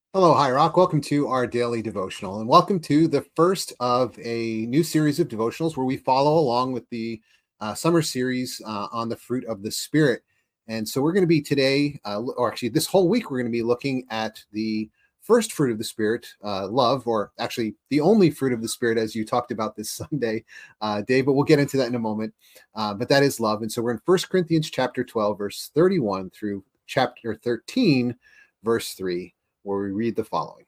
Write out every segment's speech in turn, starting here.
Hello, Hi Rock. Welcome to our daily devotional, and welcome to the first of a new series of devotionals where we follow along with the summer series on the fruit of the Spirit. And so we're going to be today, or actually this whole week, we're going to be looking at the first fruit of the Spirit, love, or actually the only fruit of the Spirit, as you talked about this Sunday, Dave. But we'll get into that in a moment. But that is love, and so we're in 1 Corinthians chapter 12, verse 31 through chapter 13, verse 3, where we read the following.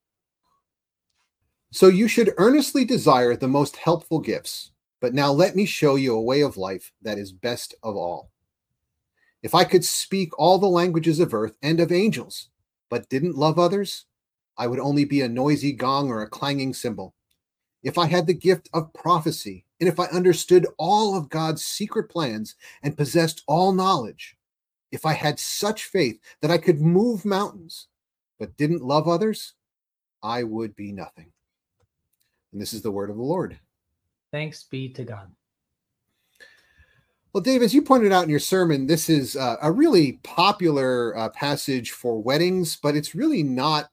So you should earnestly desire the most helpful gifts, but now let me show you a way of life that is best of all. If I could speak all the languages of earth and of angels, but didn't love others, I would only be a noisy gong or a clanging cymbal. If I had the gift of prophecy, and if I understood all of God's secret plans and possessed all knowledge, if I had such faith that I could move mountains, but didn't love others, I would be nothing. And this is the word of the Lord. Thanks be to God. Well, Dave, as you pointed out in your sermon, this is a really popular passage for weddings, but it's really not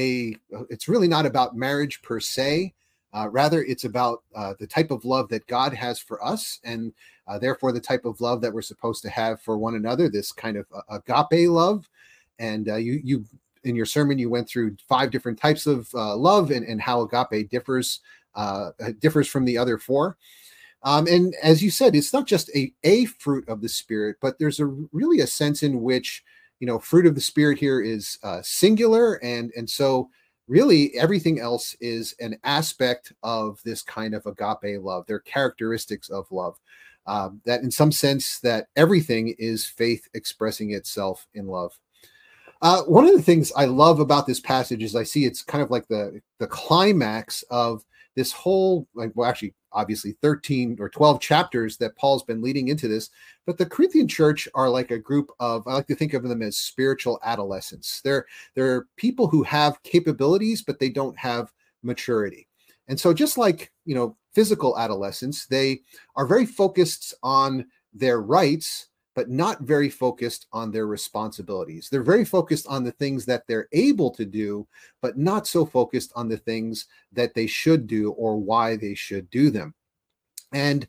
about marriage per se. Rather, it's about the type of love that God has for us, and therefore the type of love that we're supposed to have for one another. This kind of agape love, and you in your sermon, you went through 5 different types of love and how agape differs from the other 4. And as you said, it's not just a fruit of the Spirit, but there's really a sense in which, fruit of the Spirit here is singular. And so really everything else is an aspect of this kind of agape love. They're characteristics of love. That in some sense that everything is faith expressing itself in love. One of the things I love about this passage is I see it's kind of like the climax of this whole, obviously 13 or 12 chapters that Paul's been leading into this. But the Corinthian church are like a group of, I like to think of them as spiritual adolescents. They're people who have capabilities, but they don't have maturity. And so just like, physical adolescents, they are very focused on their rights, but not very focused on their responsibilities. They're very focused on the things that they're able to do, but not so focused on the things that they should do or why they should do them. And,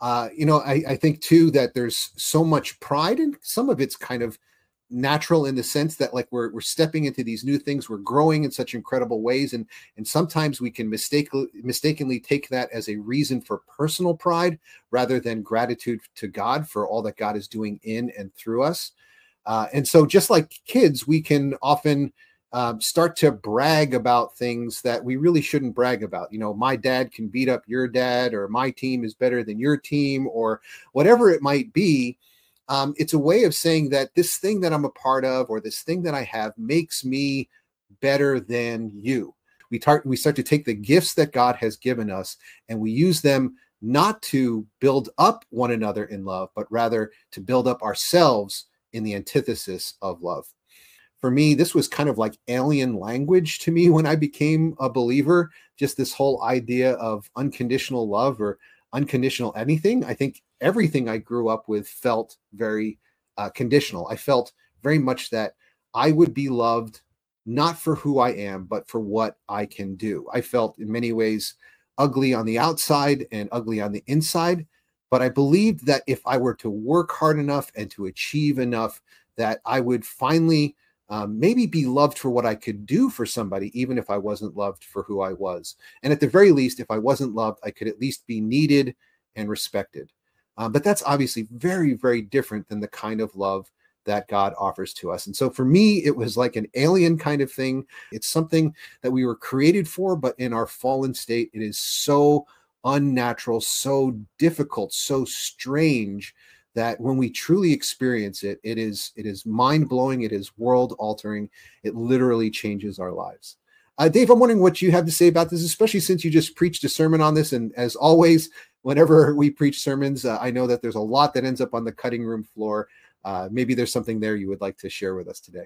I think too that there's so much pride, and some of it's kind of natural in the sense that like we're stepping into these new things, we're growing in such incredible ways, and sometimes we can mistakenly take that as a reason for personal pride rather than gratitude to God for all that God is doing in and through us. And so just like kids, we can often start to brag about things that we really shouldn't brag about. My dad can beat up your dad, or my team is better than your team, or whatever it might be. It's a way of saying that this thing that I'm a part of, or this thing that I have, makes me better than you. We start to take the gifts that God has given us, and we use them not to build up one another in love, but rather to build up ourselves in the antithesis of love. For me, this was kind of like alien language to me when I became a believer, just this whole idea of unconditional love or unconditional anything. I think everything I grew up with felt very conditional. I felt very much that I would be loved not for who I am, but for what I can do. I felt in many ways ugly on the outside and ugly on the inside, but I believed that if I were to work hard enough and to achieve enough, that I would finally maybe be loved for what I could do for somebody, even if I wasn't loved for who I was. And at the very least, if I wasn't loved, I could at least be needed and respected. But that's obviously very, very different than the kind of love that God offers to us. And so for me, it was like an alien kind of thing. It's something that we were created for, but in our fallen state, it is so unnatural, so difficult, so strange that when we truly experience it, it is mind-blowing, it is world-altering, it literally changes our lives. Dave, I'm wondering what you have to say about this, especially since you just preached a sermon on this. And as always, whenever we preach sermons, I know that there's a lot that ends up on the cutting room floor. Maybe there's something there you would like to share with us today.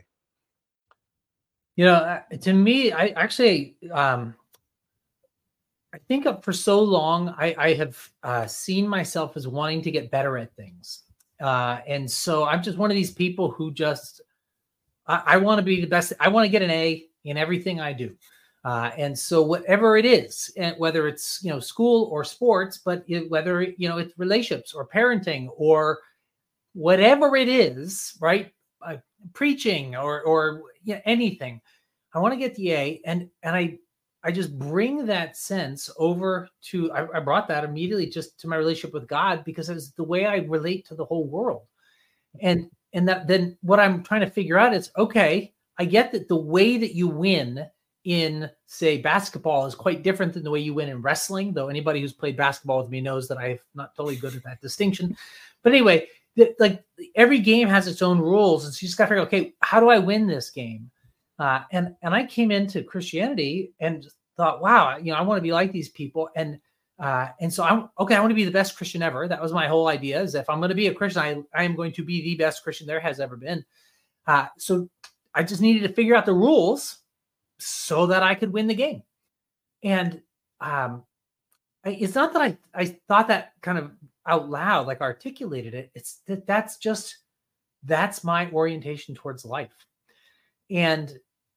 To me, I think for so long, I have seen myself as wanting to get better at things. And so I'm just one of these people who I want to be the best. I want to get an A. in everything I do. And so whatever it is, and whether it's, school or sports, but whether, it's relationships or parenting or whatever it is, right? Preaching or anything, I want to get the A. And I just bring that sense over to, I brought that immediately just to my relationship with God, because it's the way I relate to the whole world. And that then what I'm trying to figure out is, okay, I get that the way that you win in, say, basketball is quite different than the way you win in wrestling, though anybody who's played basketball with me knows that I'm not totally good at that distinction. But anyway, like every game has its own rules. And so you just got to figure out, okay, how do I win this game? And I came into Christianity and thought, wow, I want to be like these people. And so I want to be the best Christian ever. That was my whole idea, is if I'm going to be a Christian, I am going to be the best Christian there has ever been. So I just needed to figure out the rules so that I could win the game. And it's not that I thought that kind of out loud, like articulated it. It's that's my orientation towards life. And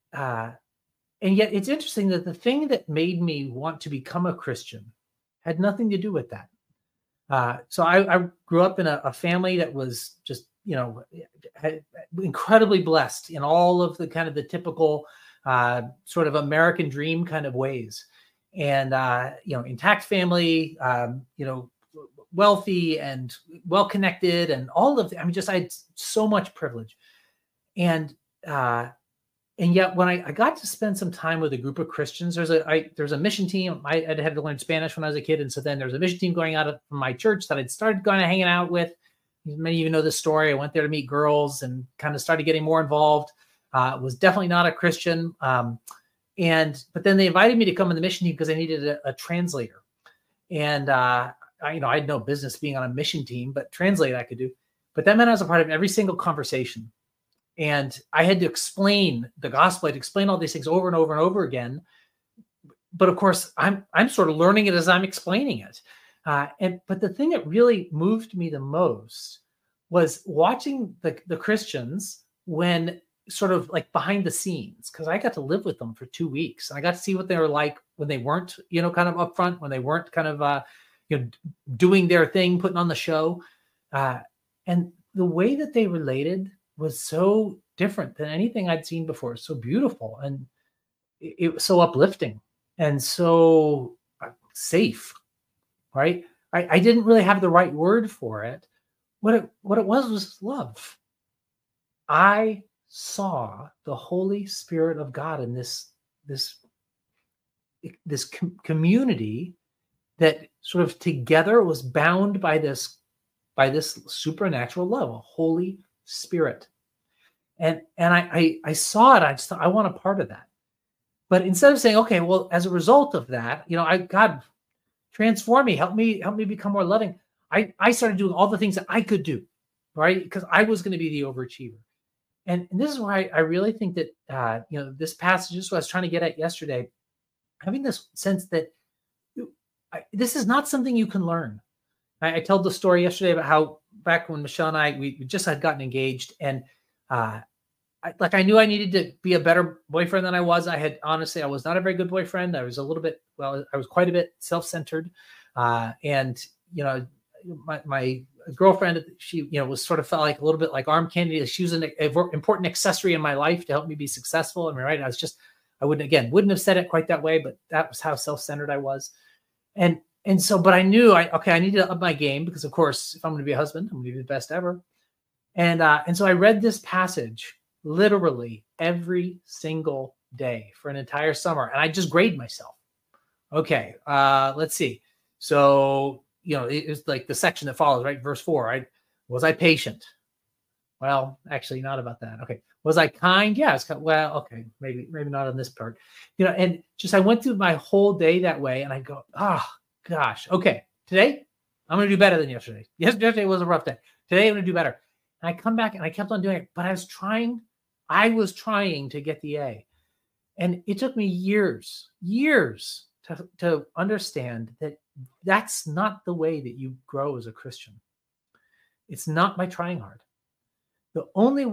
yet it's interesting that the thing that made me want to become a Christian had nothing to do with that. So I grew up in a family that was just, incredibly blessed in all of the kind of the typical sort of American dream kind of ways. And, intact family, wealthy and well-connected and all of I had so much privilege. And yet when I got to spend some time with a group of Christians, there's a mission team. I had to learn Spanish when I was a kid. And so then there's a mission team going out from my church that I'd started kind of hanging out with. Many of you know this story. I went there to meet girls and kind of started getting more involved. Was definitely not a Christian. But then they invited me to come on the mission team because I needed a translator. And I had no business being on a mission team, but translate I could do. But that meant I was a part of every single conversation. And I had to explain the gospel. I had to explain all these things over and over and over again. But of course, I'm sort of learning it as I'm explaining it. But the thing that really moved me the most was watching the Christians when sort of like behind the scenes, because I got to live with them for 2 weeks. And I got to see what they were like when they weren't, kind of up front, when they weren't kind of, doing their thing, putting on the show. And the way that they related was so different than anything I'd seen before. So beautiful. And it was so uplifting and so safe, right? I didn't really have the right word for it. What it was love. I saw the Holy Spirit of God in this community that sort of together was bound by this supernatural love, a Holy Spirit. And I saw it. I just thought, I want a part of that. But instead of saying, okay, well, as a result of that, God, transform me, help me become more loving. I started doing all the things that I could do, right? Because I was going to be the overachiever. And this is why I really think that, this passage is what I was trying to get at yesterday, having this sense that this is not something you can learn. I told the story yesterday about how back when Michelle and I, we just had gotten engaged, and I knew I needed to be a better boyfriend than I was. I was not a very good boyfriend. I was I was quite a bit self-centered. And, my girlfriend, she, was sort of felt like a little bit like arm candy. She was an important accessory in my life to help me be successful. Right. I wouldn't have said it quite that way, but that was how self-centered I was. And so, but I knew I needed to up my game, because of course, if I'm going to be a husband, I'm going to be the best ever. And so I read this passage literally every single day for an entire summer. And I just grade myself. Okay. Let's see. So, it was like the section that follows, right? Verse 4, right? Was I patient? Well, actually not about that. Okay. Was I kind? Yeah. Well, okay. Maybe not on this part, and just, I went through my whole day that way, and I go, oh gosh. Okay. Today I'm going to do better than yesterday. Yesterday was a rough day. Today I'm going to do better. And I come back and I kept on doing it, but I was trying to get the A. And it took me years to understand that that's not the way that you grow as a Christian. It's not by trying hard. The only way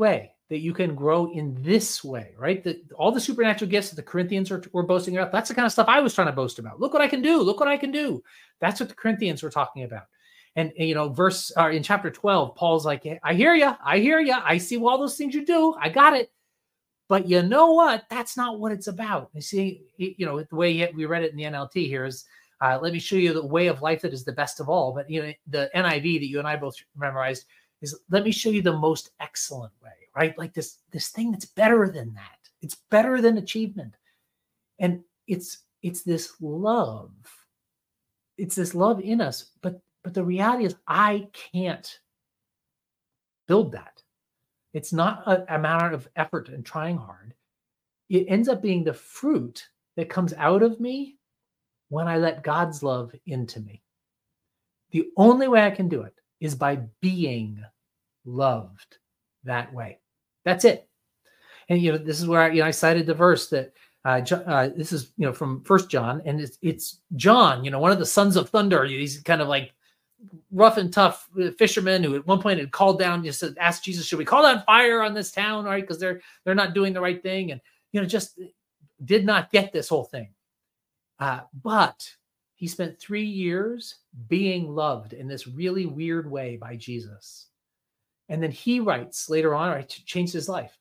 that you can grow in this way, right? All the supernatural gifts that the Corinthians were boasting about, that's the kind of stuff I was trying to boast about. Look what I can do. Look what I can do. That's what the Corinthians were talking about. And in chapter 12, Paul's like, I hear you. I hear you. I see all those things you do. I got it. But you know what? That's not what it's about. You see, the way we read it in the NLT here is, let me show you the way of life that is the best of all. But, the NIV that you and I both memorized is, let me show you the most excellent way, right? Like this thing that's better than that. It's better than achievement. And it's this love. It's this love in us. But the reality is, I can't build that. It's not a matter of effort and trying hard. It ends up being the fruit that comes out of me when I let God's love into me. The only way I can do it is by being loved that way. That's it. And, this is where I cited the verse that this is, from 1 John, and it's John, one of the sons of thunder. He's kind of like rough and tough fisherman who at one point had called down, asked Jesus, should we call down fire on this town, right? Because they're not doing the right thing. And, just did not get this whole thing. But he spent 3 years being loved in this really weird way by Jesus. And then he writes later on, right, changed his life.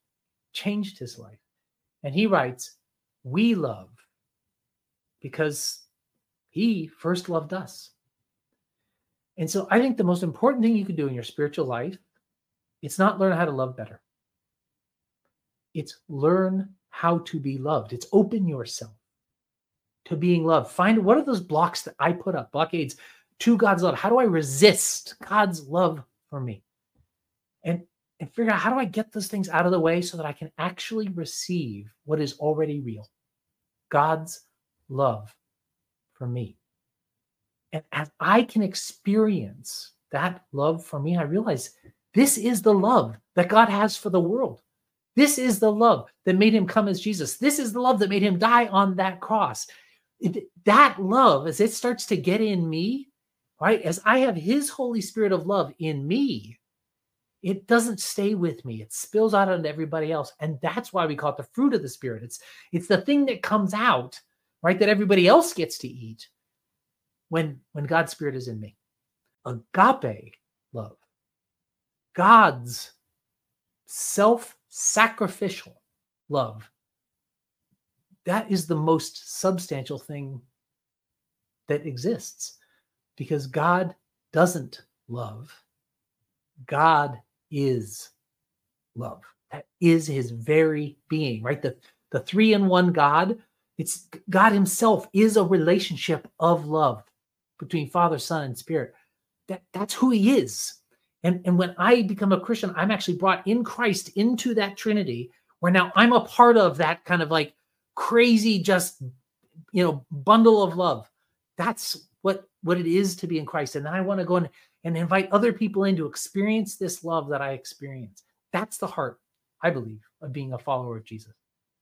And he writes, we love because he first loved us. And so I think the most important thing you can do in your spiritual life, it's not learn how to love better. It's learn how to be loved. It's open yourself to being loved. Find what are those blocks that I put up, blockades to God's love. How do I resist God's love for me? And figure out, how do I get those things out of the way so that I can actually receive what is already real? God's love for me. And as I can experience that love for me, I realize this is the love that God has for the world. This is the love that made him come as Jesus. This is the love that made him die on that cross. That love, as it starts to get in me, right, as I have his Holy Spirit of love in me, it doesn't stay with me. It spills out onto everybody else. And that's why we call it the fruit of the Spirit. It's the thing that comes out, right, that everybody else gets to eat when God's Spirit is in me. Agape love. God's self-sacrificial love. That is the most substantial thing that exists, because God doesn't love. God is love. That is his very being, right? The three-in-one God, it's God himself is a relationship of love between Father, Son, and Spirit. That's who he is. And when I become a Christian, I'm actually brought in Christ into that Trinity, where now I'm a part of that kind of like crazy, just, bundle of love. That's what it is to be in Christ. And then I want to go and invite other people in to experience this love that I experience. That's the heart, I believe, of being a follower of Jesus.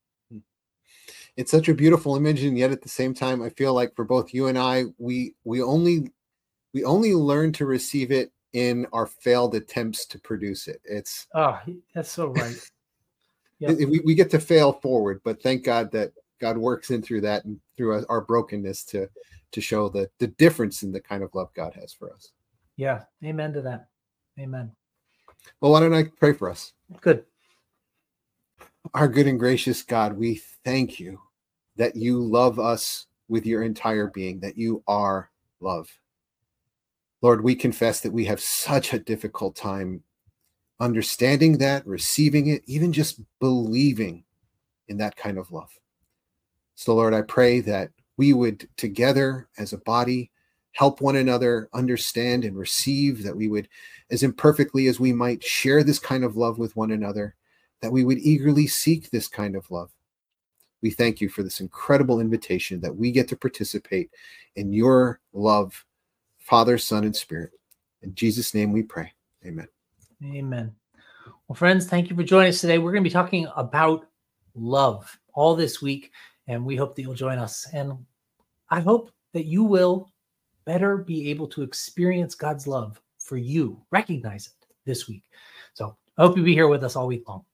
It's such a beautiful image, and yet at the same time, I feel like for both you and I, we only learn to receive it in our failed attempts to produce it. That's so right. Yep. We get to fail forward, but thank God that God works in through that and through our brokenness to show the difference in the kind of love God has for us. Yeah. Amen to that. Amen. Well, why don't I pray for us? Good. Our good and gracious God, we thank you that you love us with your entire being, that you are love. Lord, we confess that we have such a difficult time understanding that, receiving it, even just believing in that kind of love. So, Lord, I pray that we would together as a body help one another understand and receive, that we would, as imperfectly as we might, share this kind of love with one another, that we would eagerly seek this kind of love. We thank you for this incredible invitation that we get to participate in your love, Father, Son, and Spirit. In Jesus' name we pray. Amen. Amen. Well, friends, thank you for joining us today. We're going to be talking about love all this week, and we hope that you'll join us. And I hope that you will better be able to experience God's love for you, recognize it this week. So I hope you'll be here with us all week long.